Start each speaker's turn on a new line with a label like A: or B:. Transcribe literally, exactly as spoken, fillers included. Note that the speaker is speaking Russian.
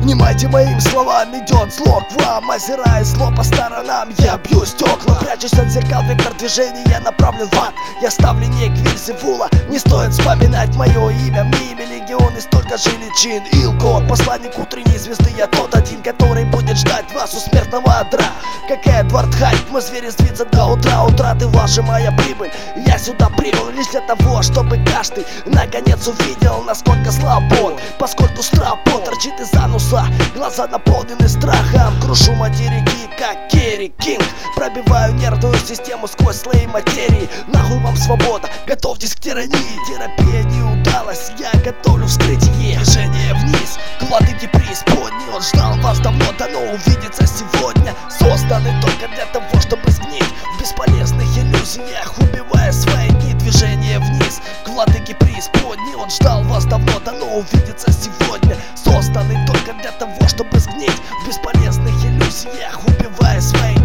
A: Внимайте моим словам, идет зло к вам. Озирая зло по сторонам, я бью стекла. Прячусь от зеркал, вектор движения направлен в ад. Я ставленник Вельзевула, не стоит вспоминать мое имя. В миме легионы столько же личин. Илгон, посланник утренней звезды, я тот один, который будет ждать вас у смертного одра. Как Эдвард Хайд, мы звери длится до утра. Утраты ваша моя прибыль. Я сюда прибыл лишь для того, чтобы каждый наконец увидел, насколько слаб он. Поскольку страпон торчит из ануса, глаза наполнены страхом. Крушу материки, как Керри Кинг. Пробиваю нервную систему сквозь слои материи. Нахуй вам свобода, готовьтесь к тирании. Терапия не удалась, я готовлю вскрытие. Движение вниз, к владыке преисподней. Он ждал вас давно, дано увидеться сегодня. Созданы только для того, чтобы сгнить в бесполезных иллюзиях, убивая свои дни. Движение вниз, к владыке преисподней. Он ждал вас давно, дано увидеться сегодня. Созданы только для того, чтобы сгнить в бесполезных иллюзиях, убивая свои